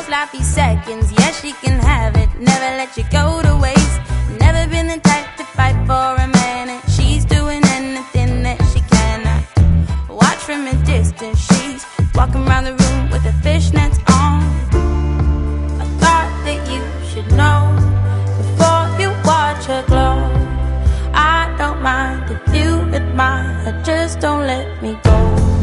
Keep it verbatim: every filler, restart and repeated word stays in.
sloppy seconds. Yeah, she can have it, never let you go to waste. Never been the type to fight for a minute. She's doing anything that she can. I watch from a distance, she's walking around the room with her fishnets on. I thought that you should know before you watch her glow. I don't mind if you admire her, just don't let me go.